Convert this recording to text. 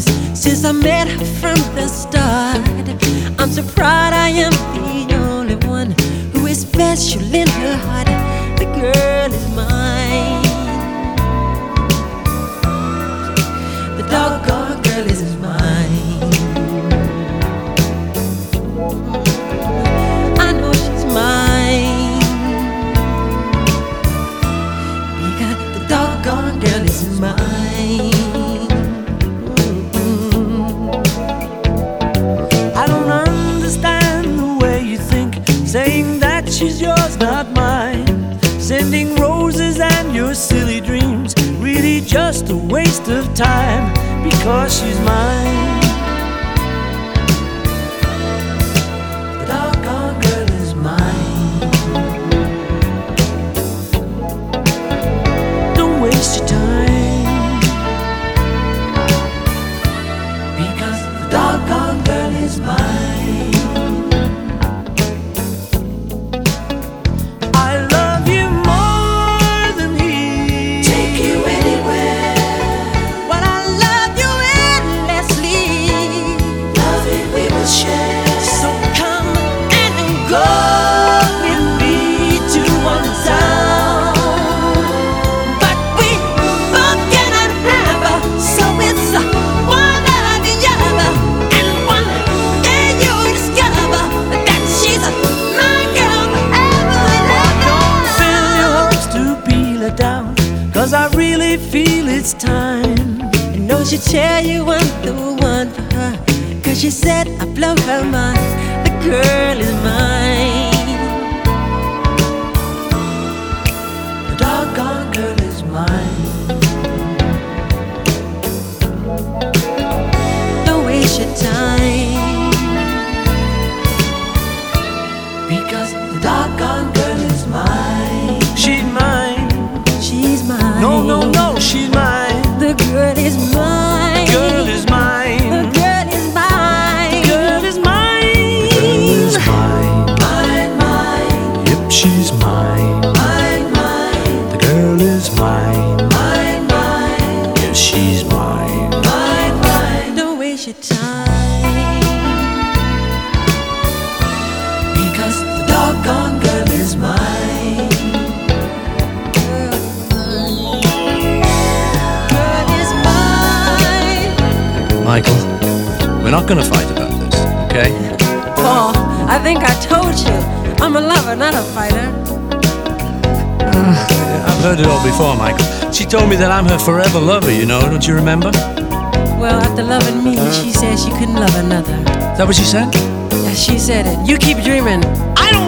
feelings since I met her from the start. I'm so proud I am the only one who is special in her heart. The girl is mine. The doggone girl is mine. I know she's mine because the doggone girl is mine. I don't understand the way you think, saying that she's yours, not mine. Sending roses and your silly dreams, really just a waste of time, because she's mine. The doggone girl is mine. Don't waste your time, because the doggone girl is mine. Cause I really feel it's time. And know she tell you I'm the one for her, cause she said I blow her mind. The girl is mine. The doggone girl is mine. Don't waste your time, because the doggone girl is mine. She's mine. She's mine. No, no, no, she's mine. The girl is mine. Girl is mine. The girl is mine. Girl is mine. Girl is mine. Mine, mine. Yep, she's mine. Mine, mine. The girl is mine. Mine, mine. Yes, she's mine. Mine, mine. Don't waste your time, because the doggone girl is mine. Michael, we're not gonna fight about this, okay? Paul, I think I told you I'm a lover, not a fighter. I've heard it all before, Michael. She told me that I'm her forever lover, you know, don't you remember? Well, after loving me, she said she couldn't love another. Is that what she said? Yeah, she said it. You keep dreaming. I don't